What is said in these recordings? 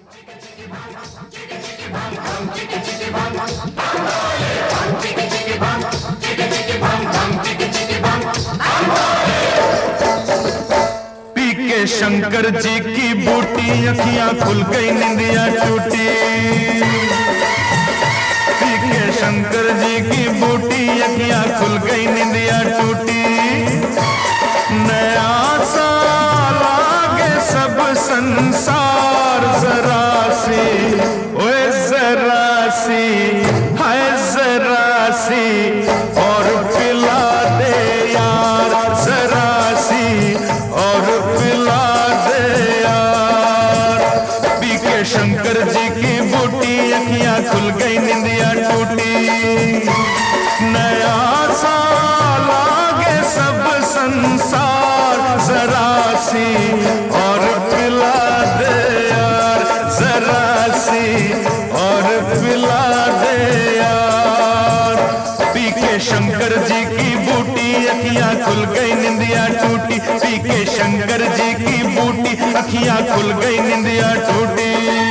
पी के शंकर जी की बूटी अखियां खुल गई निंदिया टूटी। पी के शंकर जी की बूटी अखियां खुल गई निंदिया टूटी। नया साल आगे सब संसार जरा सी, ओए जरा सी, हाय जरा सी और पिला दे यार, जरा सी और पिला दे यार। पी के शंकर जी की बूटी अखियां खुल गई निंदिया टूटी। नया साल आगे सब संसार जरा सी और पिला दे यार, जरा सी और पिला दे यार। पी के शंकर जी की बूटी अखियां खुल गई निंदिया टूटी। पी के शंकर जी की बूटी अखियां खुल गई निंदिया टूटी।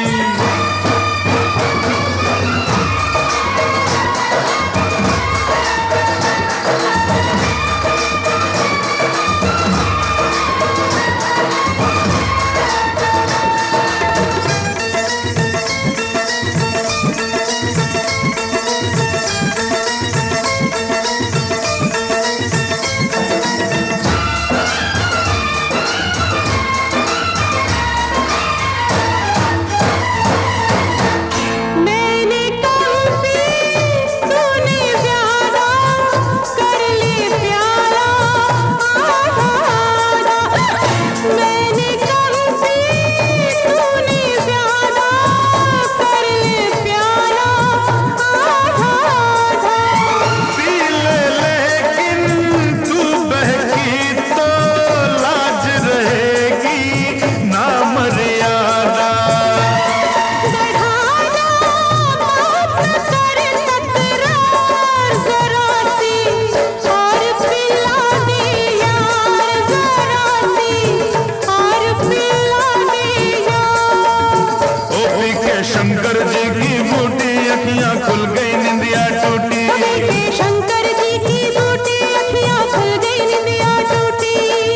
शंकर जी की बूटी अखियां खुल गई निंदिया टूटी। शंकर जी की बूटी अखियां खुल गई निंदिया टूटी।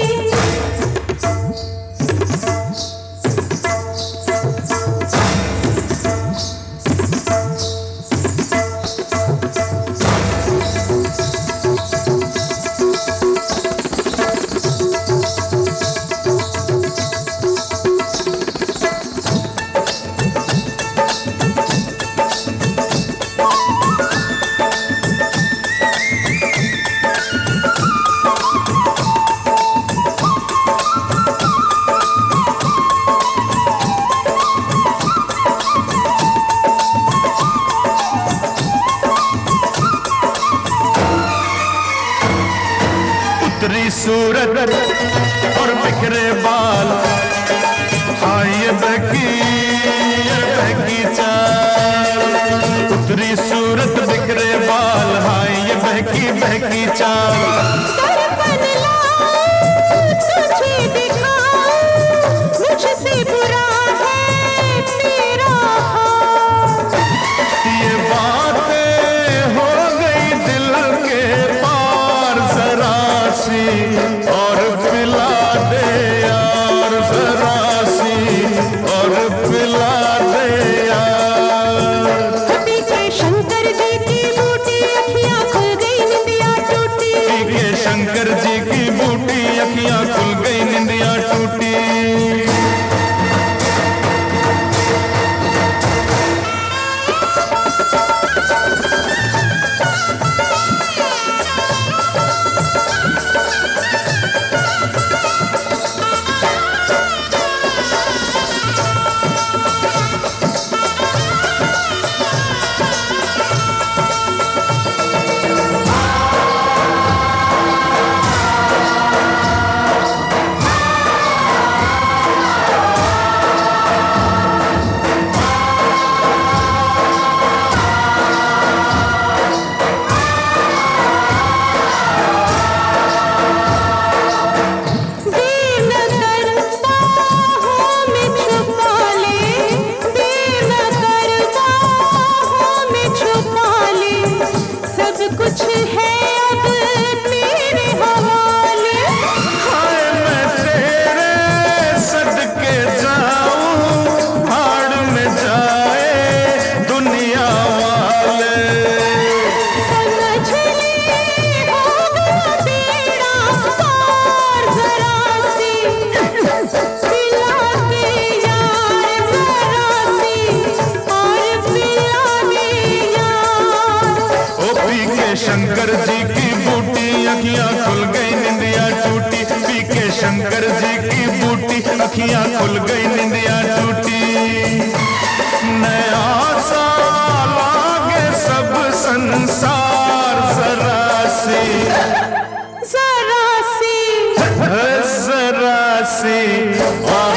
उतरी सूरत और बिखरे बाल, हाँ ये बहकी चाल। उतरी सूरत बिखरे बाल, हाँ ये बहकी चाल। तुझे दिखाऊं मुझसे बुरा है तेरा हाल। ये बातें हो गई दिल के पार, जरा सी और पिला दे यार, जरा सी और पिला दे यार। पी के शंकर जी की बूटी अखियां खुल गई निंदिया टूटी। पी के शंकर जी की बूटी, अखियां खुल गई निंदिया टूटी। नया साल आगे सब संसार जरा सी जरा सी जरा सी